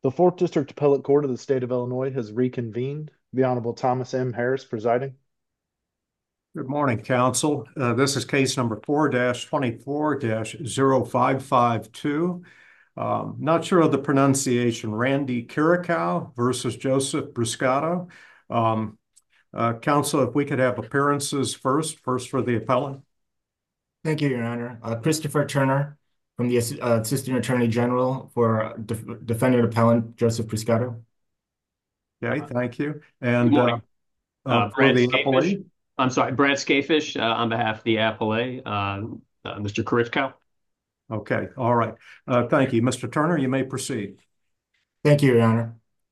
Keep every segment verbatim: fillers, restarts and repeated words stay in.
The Fourth District Appellate Court of the State of Illinois has reconvened. The Honorable Thomas M. Harris presiding. Good morning, counsel. Uh, this is case number four twenty-four zero five five two. Um, not sure of the pronunciation. Randy Kirikow versus Joseph Bruscato. Um, uh, counsel, if we could have appearances first, first for the appellant. Thank you, Your Honor. Uh, Christopher Turner from the uh, Assistant Attorney General for def defendant appellant Joseph Bruscato. Okay, thank you. Good And uh, morning. uh, Uh, for Brad the Skafish. appellee. I'm sorry, Brad Skafish, uh, on behalf of the appellee, uh, uh, Mister Kirikow. Okay, all right. Uh, thank you. Mister Turner, you may proceed. Thank you, Your Honor.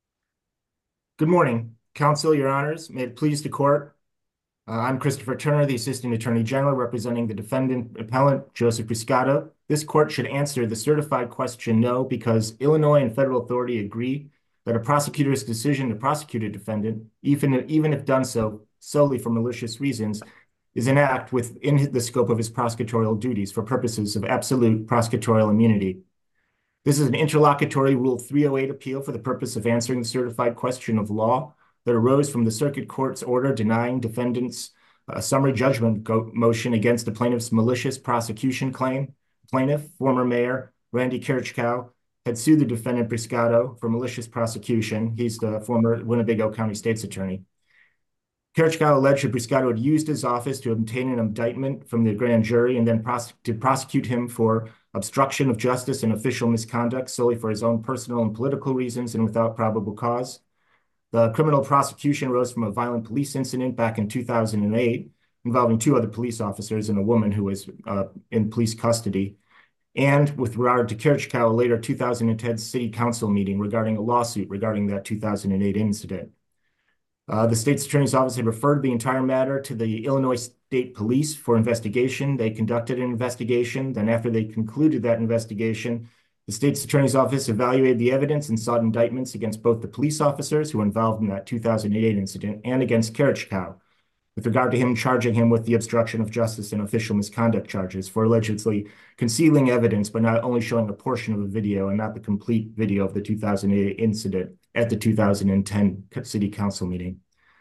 Good morning, counsel, Your Honors. May it please the court. Uh, I'm Christopher Turner, the Assistant Attorney General representing the defendant appellant Joseph Bruscato. This court should answer the certified question no, because Illinois and federal authority agree that a prosecutor's decision to prosecute a defendant, even, even if done so solely for malicious reasons, is an act within the scope of his prosecutorial duties for purposes of absolute prosecutorial immunity. This is an interlocutory Rule three oh eight appeal for the purpose of answering the certified question of law that arose from the circuit court's order denying defendants a summary judgment motion against the plaintiff's malicious prosecution claim. Plaintiff, former mayor Randy Kirikow, had sued the defendant Bruscato for malicious prosecution. He's the former Winnebago County State's attorney. Kirikow alleged that Bruscato had used his office to obtain an indictment from the grand jury and then pros to prosecute him for obstruction of justice and official misconduct solely for his own personal and political reasons and without probable cause. The criminal prosecution arose from a violent police incident back in two thousand eight involving two other police officers and a woman who was uh, in police custody. And with regard to Kirikow, a later two thousand ten city council meeting regarding a lawsuit regarding that two thousand eight incident. Uh, the state's attorney's office had referred the entire matter to the Illinois State Police for investigation. They conducted an investigation. Then after they concluded that investigation, the state's attorney's office evaluated the evidence and sought indictments against both the police officers who were involved in that two thousand eight incident and against Kirikow, with regard to him charging him with the obstruction of justice and official misconduct charges for allegedly concealing evidence, but not only showing a portion of the video and not the complete video of the two thousand eight incident at the two thousand ten city council meeting.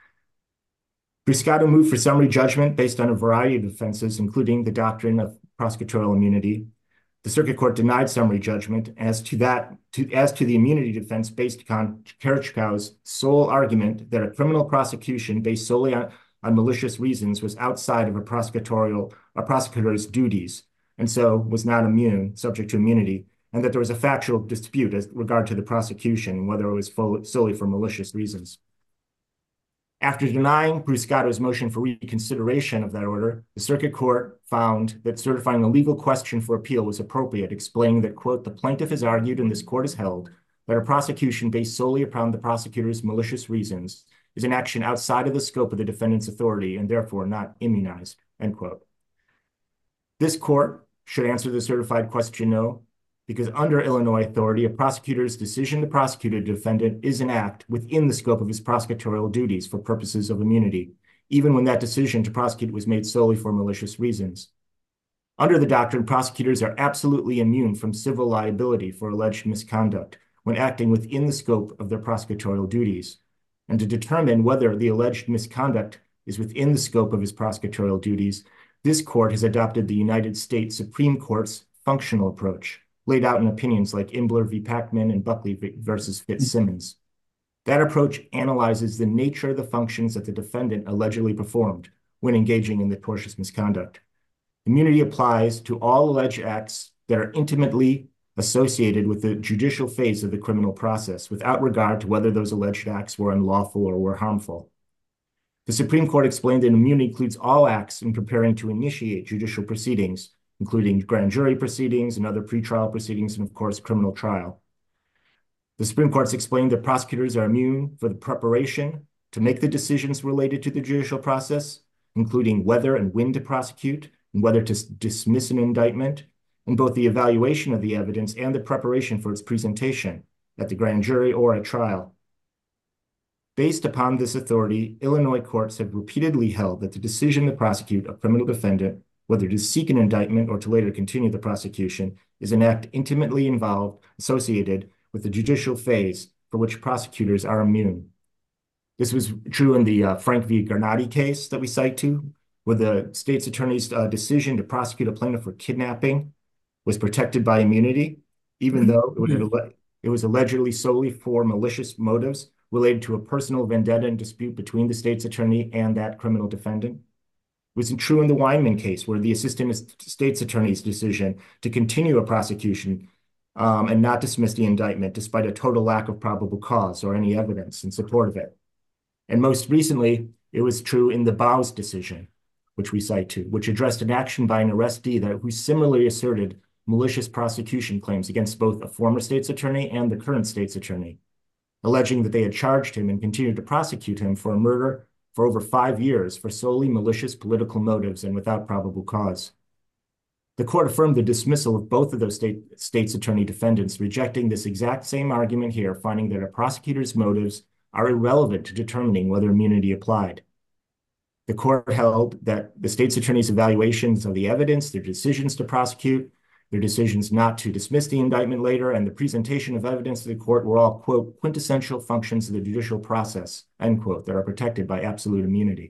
Bruscato moved for summary judgment based on a variety of defenses, including the doctrine of prosecutorial immunity. The circuit court denied summary judgment as to that, to, as to the immunity defense based on Kirikow's sole argument that a criminal prosecution based solely on, on malicious reasons was outside of a prosecutorial, a prosecutor's duties, and so was not immune, subject to immunity, and that there was a factual dispute as regard to the prosecution, whether it was full, solely for malicious reasons. After denying Bruscato's motion for reconsideration of that order, the circuit court found that certifying a legal question for appeal was appropriate, explaining that, quote, the plaintiff has argued and this court has held that a prosecution based solely upon the prosecutor's malicious reasons is an action outside of the scope of the defendant's authority and therefore not immunized, end quote. This court should answer the certified question no, because under Illinois authority, a prosecutor's decision to prosecute a defendant is an act within the scope of his prosecutorial duties for purposes of immunity, even when that decision to prosecute was made solely for malicious reasons. Under the doctrine, prosecutors are absolutely immune from civil liability for alleged misconduct when acting within the scope of their prosecutorial duties. And to determine whether the alleged misconduct is within the scope of his prosecutorial duties, this court has adopted the United States Supreme Court's functional approach, laid out in opinions like Imbler v. Pacman and Buckley versus Fitzsimmons. That approach analyzes the nature of the functions that the defendant allegedly performed when engaging in the tortious misconduct. Immunity applies to all alleged acts that are intimately associated with the judicial phase of the criminal process, without regard to whether those alleged acts were unlawful or were harmful. The Supreme Court explained that immunity includes all acts in preparing to initiate judicial proceedings, including grand jury proceedings and other pretrial proceedings, and of course, criminal trial. The Supreme Court's explained that prosecutors are immune for the preparation to make the decisions related to the judicial process, including whether and when to prosecute and whether to dismiss an indictment, and both the evaluation of the evidence and the preparation for its presentation at the grand jury or at trial. Based upon this authority, Illinois courts have repeatedly held that the decision to prosecute a criminal defendant, whether to seek an indictment or to later continue the prosecution, is an act intimately involved, associated with the judicial phase for which prosecutors are immune. This was true in the uh, Frank v. Garnati case that we cite to, where the state's attorney's uh, decision to prosecute a plaintiff for kidnapping was protected by immunity, even though it was, it was allegedly solely for malicious motives related to a personal vendetta and dispute between the state's attorney and that criminal defendant. It was true in the Weinman case, where the assistant state's attorney's decision to continue a prosecution um, and not dismiss the indictment despite a total lack of probable cause or any evidence in support of it. And most recently, it was true in the Bowes decision, which we cite to, which addressed an action by an arrestee that who similarly asserted malicious prosecution claims against both a former state's attorney and the current state's attorney, alleging that they had charged him and continued to prosecute him for a murder for over five years for solely malicious political motives and without probable cause. The court affirmed the dismissal of both of those state, state's attorney defendants, rejecting this exact same argument here, finding that a prosecutor's motives are irrelevant to determining whether immunity applied. The court held that the state's attorney's evaluations of the evidence, their decisions to prosecute, their decisions not to dismiss the indictment later, and the presentation of evidence to the court were all, quote, quintessential functions of the judicial process, end quote, that are protected by absolute immunity.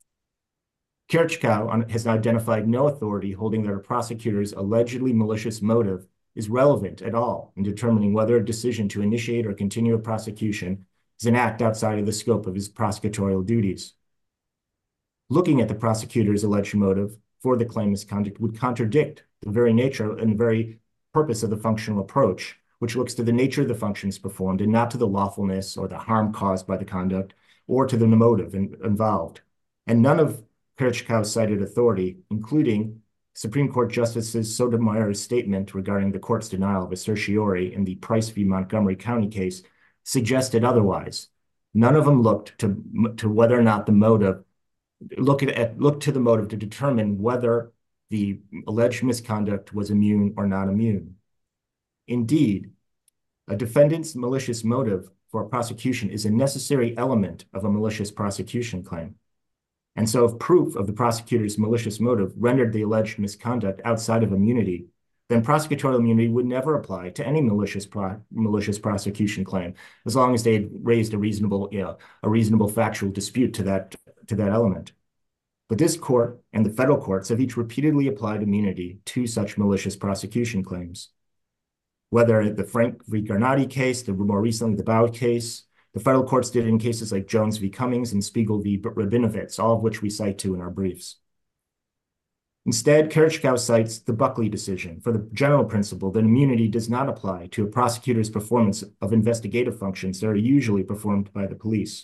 Kirchhoff has identified no authority holding that a prosecutor's allegedly malicious motive is relevant at all in determining whether a decision to initiate or continue a prosecution is an act outside of the scope of his prosecutorial duties. Looking at the prosecutor's alleged motive for the claim misconduct would contradict the very nature and the very purpose of the functional approach, which looks to the nature of the functions performed and not to the lawfulness or the harm caused by the conduct or to the motive in, involved. And none of Kirchhoff's cited authority, including Supreme Court Justice Sotomayor's statement regarding the court's denial of a certiorari in the Price v. Montgomery County case, suggested otherwise. None of them looked to, to whether or not the motive, look at, look to the motive to determine whether the alleged misconduct was immune or not immune. Indeed, a defendant's malicious motive for a prosecution is a necessary element of a malicious prosecution claim. And so if proof of the prosecutor's malicious motive rendered the alleged misconduct outside of immunity, then prosecutorial immunity would never apply to any malicious pro malicious prosecution claim, as long as they had raised a reasonable, you know, a reasonable factual dispute to that, to that element. But this court and the federal courts have each repeatedly applied immunity to such malicious prosecution claims. Whether the Frank v. Garnati case, the more recently the Bowes case, the federal courts did in cases like Jones v. Cummings and Spiegel v. Rabinowitz, all of which we cite to in our briefs. Instead, Kirchhoff cites the Buckley decision for the general principle that immunity does not apply to a prosecutor's performance of investigative functions that are usually performed by the police.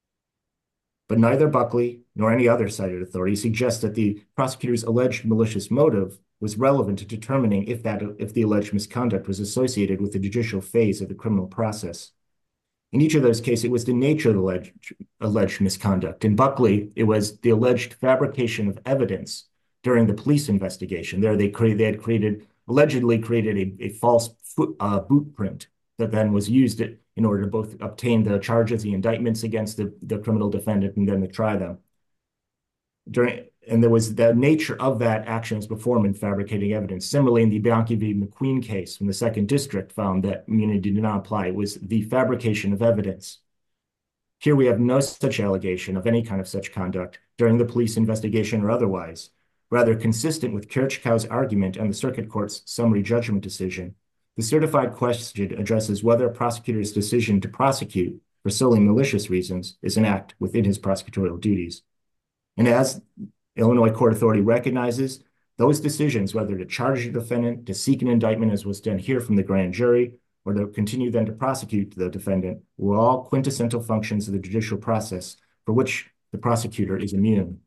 But neither Buckley nor any other cited authority suggests that the prosecutor's alleged malicious motive was relevant to determining if that if the alleged misconduct was associated with the judicial phase of the criminal process. In each of those cases, it was the nature of the alleged, alleged misconduct. In Buckley, it was the alleged fabrication of evidence during the police investigation. There, they, created, they had created, allegedly created a, a false foot, uh, boot print that then was used in order to both obtain the charges, the indictments against the, the criminal defendant, and then to try them. During, and there was the nature of that action as performed in fabricating evidence. Similarly, in the Bianchi v. McQueen case, from the second district found that immunity did not apply. It was the fabrication of evidence. Here we have no such allegation of any kind of such conduct during the police investigation or otherwise. Rather, consistent with Kirchhoff's argument and the circuit court's summary judgment decision, the certified question addresses whether a prosecutor's decision to prosecute for solely malicious reasons is an act within his prosecutorial duties. And as Illinois Court Authority recognizes, those decisions, whether to charge a defendant, to seek an indictment as was done here from the grand jury, or to continue then to prosecute the defendant, were all quintessential functions of the judicial process for which the prosecutor is immune.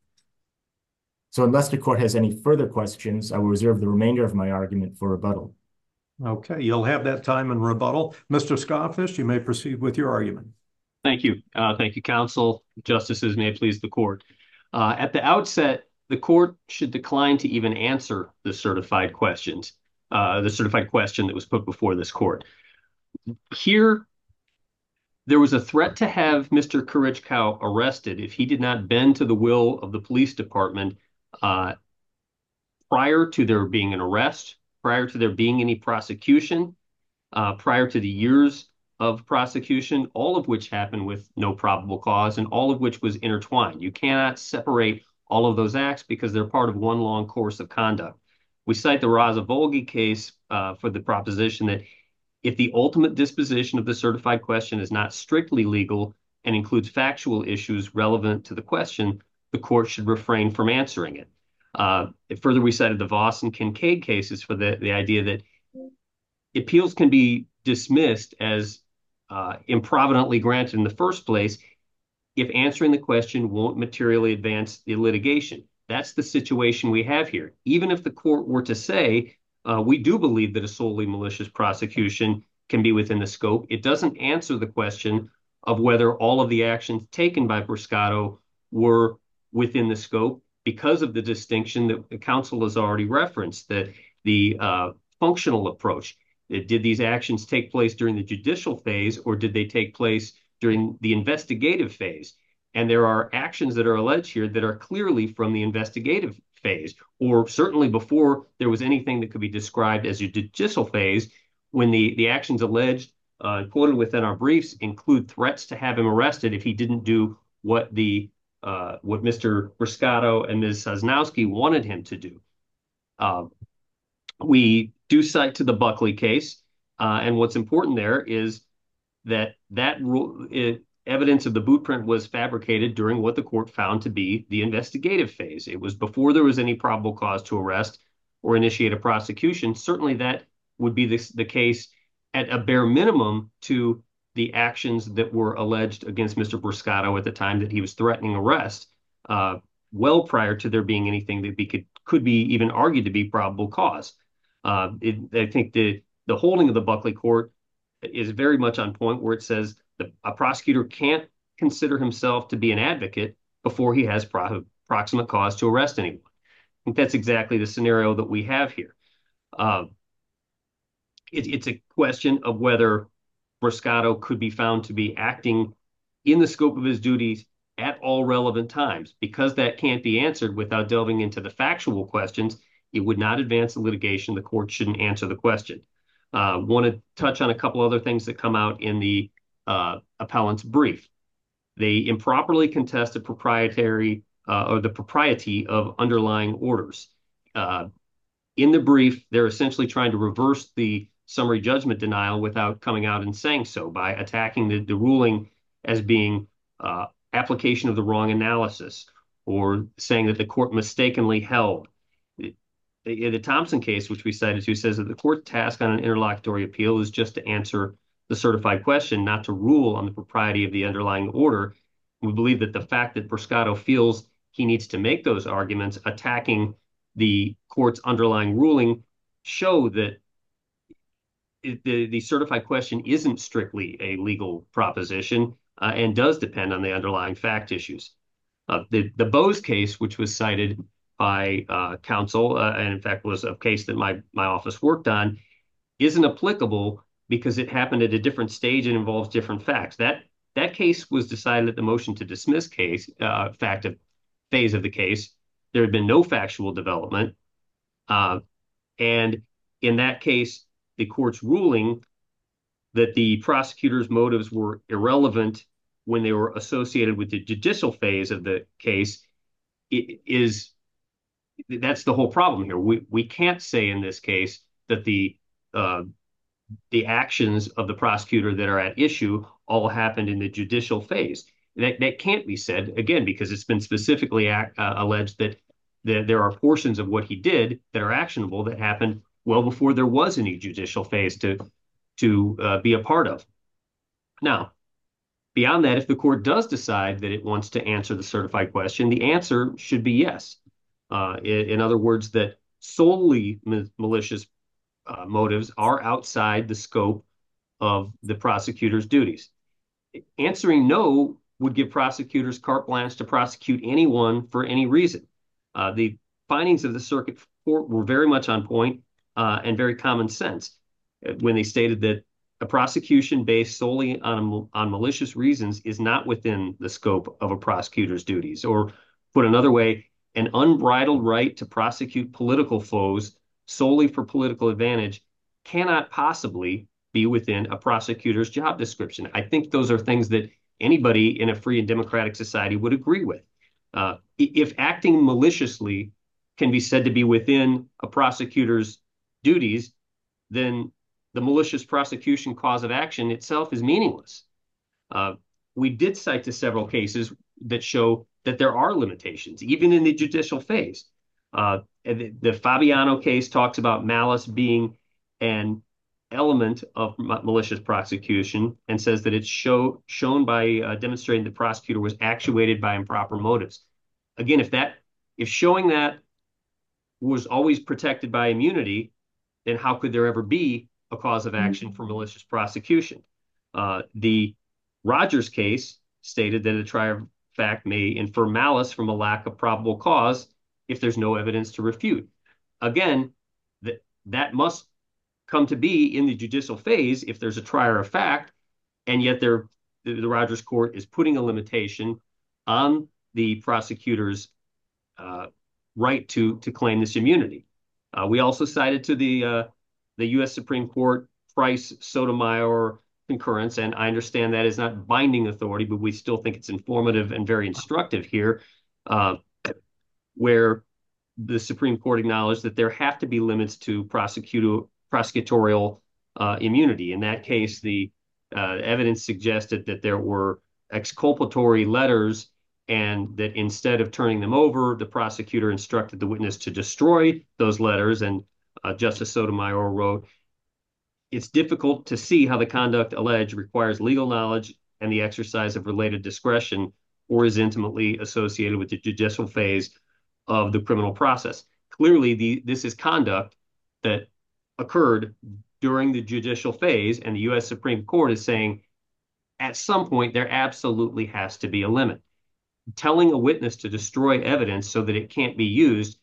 So unless the court has any further questions, I will reserve the remainder of my argument for rebuttal. Okay, you'll have that time in rebuttal. Mister Scoffish, you may proceed with your argument. Thank you. Uh, thank you, counsel. Justices, may it please the court. Uh, at the outset, the court should decline to even answer the certified questions, uh, the certified question that was put before this court. Here, there was a threat to have Mister Kirchhoff arrested if he did not bend to the will of the police department uh, prior to there being an arrest, prior to there being any prosecution, uh, prior to the years of prosecution, all of which happened with no probable cause and all of which was intertwined. You cannot separate all of those acts because they're part of one long course of conduct. We cite the Raza-Volge case uh, for the proposition that if the ultimate disposition of the certified question is not strictly legal and includes factual issues relevant to the question, the court should refrain from answering it. Uh, further, we cited the Voss and Kincaid cases for the, the idea that appeals can be dismissed as uh, improvidently granted in the first place if answering the question won't materially advance the litigation. That's the situation we have here. Even if the court were to say, uh, we do believe that a solely malicious prosecution can be within the scope, it doesn't answer the question of whether all of the actions taken by Bruscato were within the scope because of the distinction that the counsel has already referenced, that the uh, functional approach. Did these actions take place during the judicial phase or did they take place during the investigative phase? And there are actions that are alleged here that are clearly from the investigative phase, or certainly before there was anything that could be described as a judicial phase, when the, the actions alleged, uh, quoted within our briefs, include threats to have him arrested if he didn't do what the uh, what Mister Bruscato and Miz Sosnowski wanted him to do. Uh, we do cite to the Buckley case, uh, and what's important there is that that rule, it, evidence of the boot print was fabricated during what the court found to be the investigative phase. It was before there was any probable cause to arrest or initiate a prosecution. Certainly that would be the, the case at a bare minimum to the actions that were alleged against Mister Bruscato at the time that he was threatening arrest, uh, well prior to there being anything that be, could, could be even argued to be probable cause. Uh, it, I think the, the holding of the Buckley court is very much on point where it says that a prosecutor can't consider himself to be an advocate before he has pro proximate cause to arrest anyone. I think that's exactly the scenario that we have here. Uh, it, it's a question of whether Bruscato could be found to be acting in the scope of his duties at all relevant times. Because that can't be answered without delving into the factual questions, it would not advance the litigation. The court shouldn't answer the question. I uh, want to touch on a couple other things that come out in the uh, appellant's brief. They improperly contested proprietary uh, or the propriety of underlying orders. Uh, in the brief, they're essentially trying to reverse the summary judgment denial without coming out and saying so by attacking the, the ruling as being uh, application of the wrong analysis or saying that the court mistakenly held. The, the Thompson case, which we cited to, says that the court's task on an interlocutory appeal is just to answer the certified question, not to rule on the propriety of the underlying order. We believe that the fact that Bruscato feels he needs to make those arguments attacking the court's underlying ruling show that it, the, the certified question isn't strictly a legal proposition uh, and does depend on the underlying fact issues. Uh, the, the Bose case, which was cited by uh, counsel, uh, and in fact was a case that my, my office worked on, isn't applicable because it happened at a different stage and involves different facts. That that case was decided at the motion to dismiss case, uh, fact of phase of the case. There had been no factual development. Uh, and in that case, the court's ruling that the prosecutor's motives were irrelevant when they were associated with the judicial phase of the case it is that's the whole problem here. We we can't say in this case that the uh, the actions of the prosecutor that are at issue all happened in the judicial phase. That that can't be said again because it's been specifically act, uh, alleged that the, there are portions of what he did that are actionable that happened well before there was any judicial phase to to uh, be a part of. Now, beyond that, if the court does decide that it wants to answer the certified question, the answer should be yes. Uh, in, in other words, that solely ma malicious uh, motives are outside the scope of the prosecutor's duties. Answering no would give prosecutors carte blanche to prosecute anyone for any reason. Uh, the findings of the circuit court were very much on point uh, and very common sense when they stated that a prosecution based solely on, on malicious reasons is not within the scope of a prosecutor's duties. Or put another way, an unbridled right to prosecute political foes solely for political advantage cannot possibly be within a prosecutor's job description. I think those are things that anybody in a free and democratic society would agree with. Uh, if acting maliciously can be said to be within a prosecutor's duties, then the malicious prosecution cause of action itself is meaningless. Uh, we did cite to several cases that show that there are limitations, even in the judicial phase. Uh, the, the Fabiano case talks about malice being an element of malicious prosecution and says that it's show, shown by uh, demonstrating the prosecutor was actuated by improper motives. Again, if that, if showing that was always protected by immunity, then how could there ever be a cause of action for malicious prosecution? Uh, the Rogers case stated that a trier of fact may infer malice from a lack of probable cause if there's no evidence to refute. Again, that that must come to be in the judicial phase if there's a trier of fact, and yet there, the, the Rogers court is putting a limitation on the prosecutor's uh, right to to claim this immunity. Uh, we also cited to the uh, the U S Supreme Court Price Sotomayor concurrence, and I understand that is not binding authority, but we still think it's informative and very instructive here, uh, where the Supreme Court acknowledged that there have to be limits to prosecutor, prosecutorial uh, immunity. In that case, the uh, evidence suggested that there were exculpatory letters and that instead of turning them over, the prosecutor instructed the witness to destroy those letters. And uh, Justice Sotomayor wrote, "It's difficult to see how the conduct alleged requires legal knowledge and the exercise of related discretion or is intimately associated with the judicial phase of the criminal process." Clearly, the, this is conduct that occurred during the judicial phase, and the U S Supreme Court is saying at some point there absolutely has to be a limit. Telling a witness to destroy evidence so that it can't be used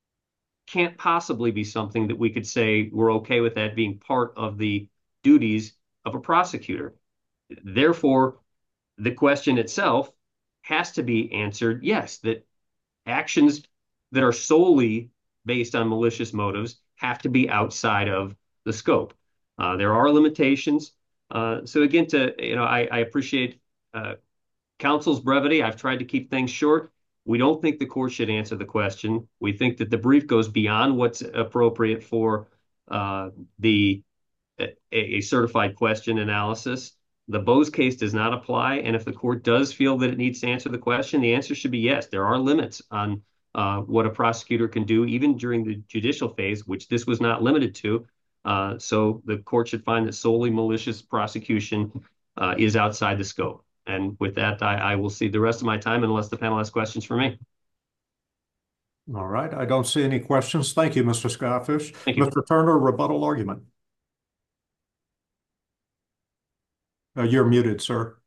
can't possibly be something that we could say we're okay with that being part of the duties of a prosecutor. Therefore, the question itself has to be answered, yes, that actions that are solely based on malicious motives have to be outside of the scope. Uh, there are limitations. Uh, so again, to you know, I, I appreciate uh, counsel's brevity. I've tried to keep things short. We don't think the court should answer the question. We think that the brief goes beyond what's appropriate for uh, the a, a certified question analysis. The Bose case does not apply, and if the court does feel that it needs to answer the question, the answer should be yes. There are limits on uh, what a prosecutor can do, even during the judicial phase, which this was not limited to. Uh, so the court should find that solely malicious prosecution uh, is outside the scope. And with that, I, I will cede the rest of my time unless the panel has questions for me. All right. I don't see any questions. Thank you, Mister Scottish. Thank you. Mister Turner, rebuttal argument. Uh, you're muted, sir.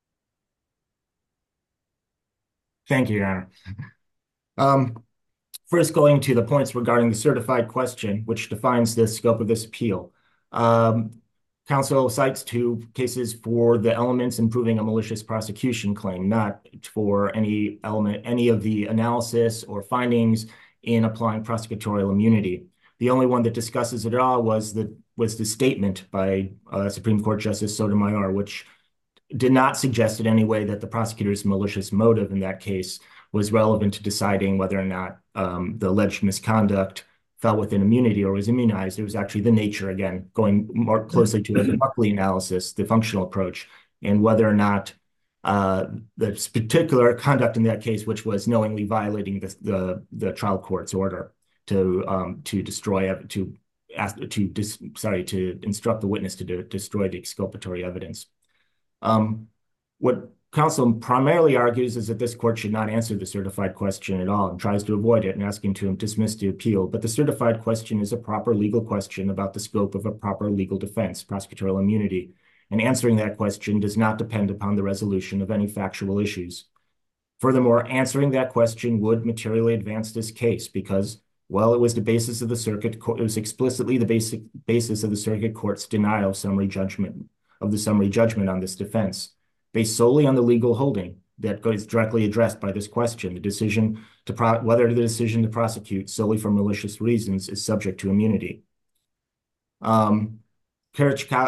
Thank you, Your Honor. Um, first, going to the points regarding the certified question, which defines the scope of this appeal. Um, Counsel cites two cases for the elements in proving a malicious prosecution claim, not for any element, any of the analysis or findings in applying prosecutorial immunity. The only one that discusses it at all was the was the statement by uh, Supreme Court Justice Sotomayor, which did not suggest in any way that the prosecutor's malicious motive in that case was relevant to deciding whether or not um, the alleged misconduct fell within immunity or was immunized. It was actually the nature, again, going more closely to the Buckley analysis, the functional approach, and whether or not uh, the particular conduct in that case, which was knowingly violating the the, the trial court's order to um, to destroy to ask to dis, sorry to instruct the witness to do, destroy the exculpatory evidence. Um, what counsel primarily argues is that this court should not answer the certified question at all and tries to avoid it and asking to dismiss the appeal. But the certified question is a proper legal question about the scope of a proper legal defense, prosecutorial immunity. And answering that question does not depend upon the resolution of any factual issues. Furthermore, answering that question would materially advance this case because, well, it was the basis of the circuit court, it was explicitly the basic basis of the circuit court's denial of summary judgment of the summary judgment on this defense. Based solely on the legal holding that is directly addressed by this question, the decision to pro whether the decision to prosecute solely for malicious reasons is subject to immunity. Um,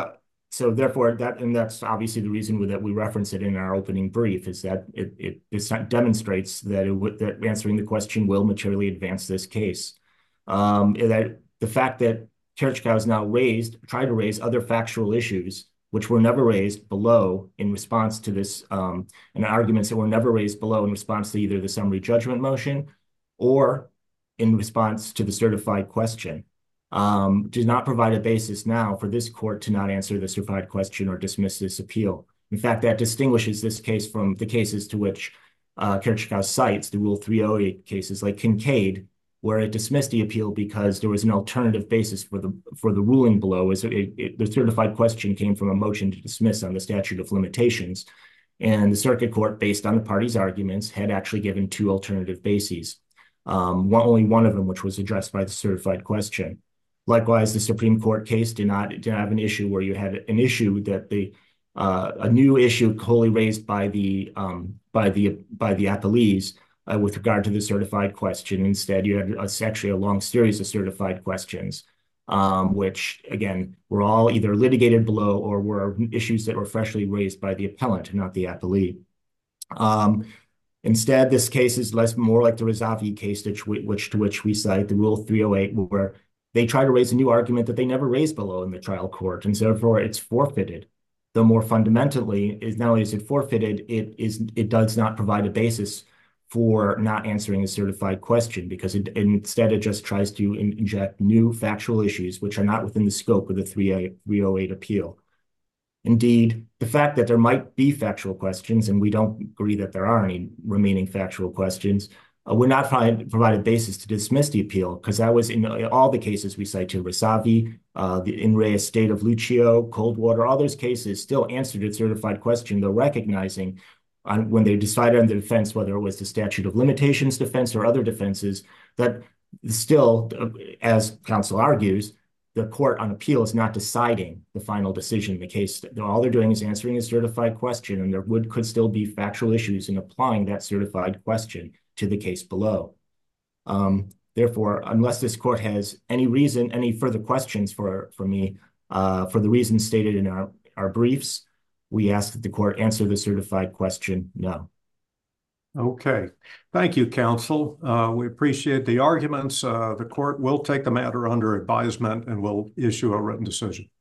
so therefore that, and that's obviously the reason that we reference it in our opening brief, is that it, it, it demonstrates that it would, that answering the question will materially advance this case. Um, that the fact that Kirchhoff has now raised, tried to raise other factual issues, which were never raised below in response to this, um, and arguments that were never raised below in response to either the summary judgment motion or in response to the certified question, um, does not provide a basis now for this court to not answer the certified question or dismiss this appeal. In fact, that distinguishes this case from the cases to which uh, Kirchhoff cites, the Rule three oh eight cases like Kincaid, where it dismissed the appeal because there was an alternative basis for the for the ruling below. Is it, it, the certified question came from a motion to dismiss on the statute of limitations, and the circuit court, based on the parties' arguments, had actually given two alternative bases. Um, one, only one of them, which was addressed by the certified question. Likewise, the Supreme Court case did not, did not have an issue where you had an issue that the uh, a new issue wholly raised by the um, by the by the appellees uh, with regard to the certified question. Instead, you had a, actually a long series of certified questions, um, which again were all either litigated below or were issues that were freshly raised by the appellant, not the appellee. Um, Instead, this case is less more like the Razavi case, which, which to which we cite the Rule three oh eight, where they try to raise a new argument that they never raised below in the trial court, and so therefore it's forfeited. Though more fundamentally, is not only is it forfeited, it is it does not provide a basis for not answering a certified question, because it instead it just tries to in, inject new factual issues which are not within the scope of the three oh eight appeal. Indeed, the fact that there might be factual questions, and we don't agree that there are any remaining factual questions, uh, would not provide, provide a basis to dismiss the appeal, because that was in all the cases we cite to Razavi, uh, the In Re Estate of Lucio, Coldwater, all those cases still answered a certified question, though recognizing on, when they decided on the defense, whether it was the statute of limitations defense or other defenses, that still, as counsel argues, the court on appeal is not deciding the final decision in the case. All they're doing is answering a certified question, and there would could still be factual issues in applying that certified question to the case below. Um, therefore, unless this court has any reason, any further questions for, for me, uh, for the reasons stated in our, our briefs, we ask that the court answer the certified question no. Okay. Thank you, counsel. Uh, we appreciate the arguments. Uh, the court will take the matter under advisement and will issue a written decision.